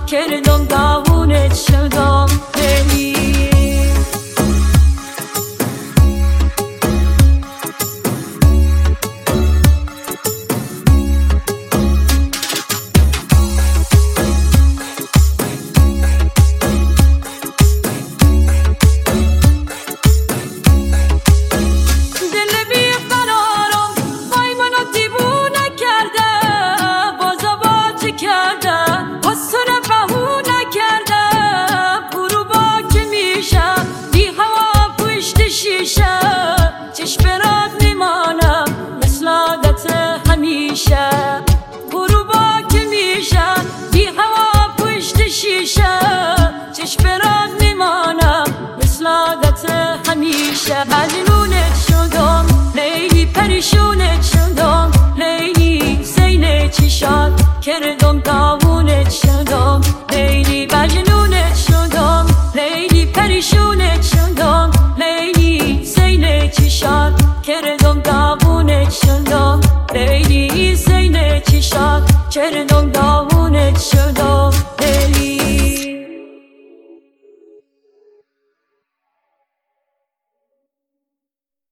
کردم داغونت شدم لیلی. چشم برات میمانم مثل عادت همیشه، برو با که میشم بی هوا پشت شیشه. چشم برات میمانم مثل عادت همیشه. مجنونت شدم لیلی، پریشونت شدم لیلی، زین چشات کردم داغونت شدم لیلی. مجنونت شدم لیلی، پریشونت شدم لیلی، زین چشات کردم داغونت شدم لیلی، زین چشات کردم